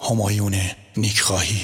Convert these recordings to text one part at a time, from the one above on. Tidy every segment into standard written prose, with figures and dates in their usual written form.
همایون نیکخواهی.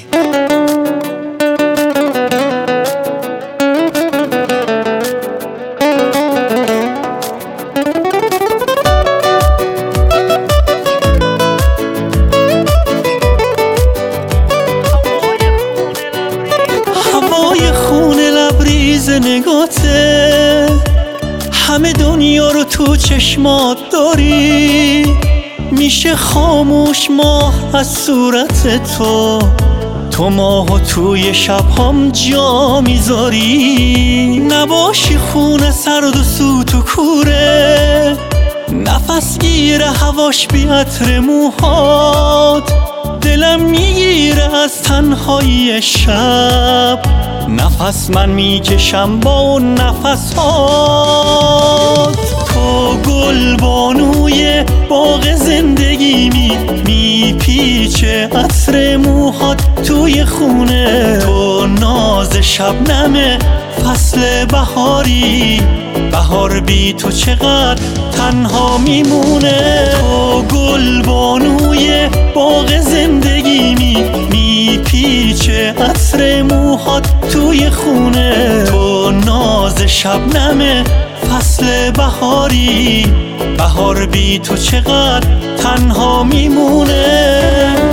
هوای خون لبریز نگاته، همه دنیا رو تو چشمات داری. میشه خاموش ماه از صورت تو ماهو توی شبهام جا میذاری. نباشی خونه سرد و سوت و کوره، نفس گیره هواش بی عطر موهات. دلم میگیره از تنهایی شب، نفس من میکشم با اون نفس هات. تو گل بانوی باغ زندگی میپیچه عطر موهات توی خونه. تو ناز شبنم فصل بهاری، بهار بی تو چقدر تنها میمونه. تو گل بانوی باغ زندگی میپیچه عطر موهات توی خونه. تو ناز شبنم فصل بهاری، بهار بی تو چقدر تنها میمونه.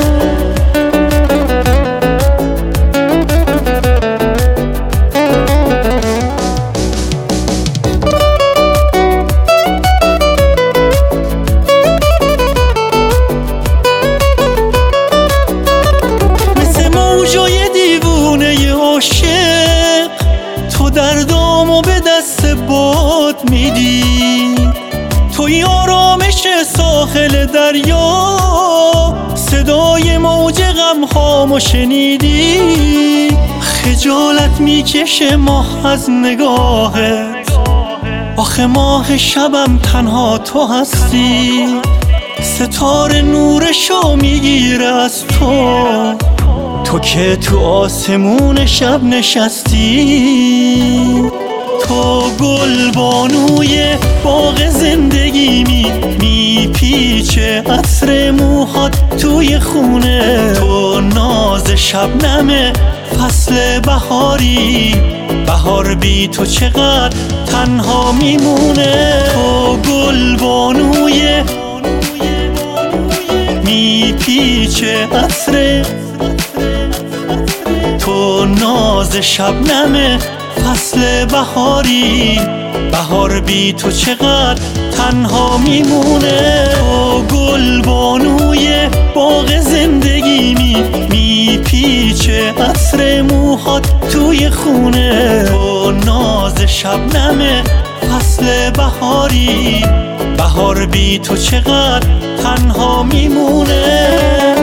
تو دردامو به دست باد میدی، توی آرامش ساحل دریا صدای موج غمهامو شنیدی. خجالت میکشه ماه از نگاهت، آخه ماه شبم تنها تو هستی. ستاره نورشو میگیره از تو که تو آسمون شب نشستی. تو گل بانوی باغ زندگی میپیچه عطر موهات توی خونه. تو ناز شبنم فصل بهاری، بهار بی تو چقدر تنها میمونه. تو گل بانوی میپیچه عطر، تو ناز شبنم فصل بهاری، بهار بی تو چقدر تنها میمونه. تو گل بانوی باغ زندگی میپیچه عطر موهات توی خونه. تو ناز شبنم فصل بهاری، بهار بی تو چقدر تنها میمونه.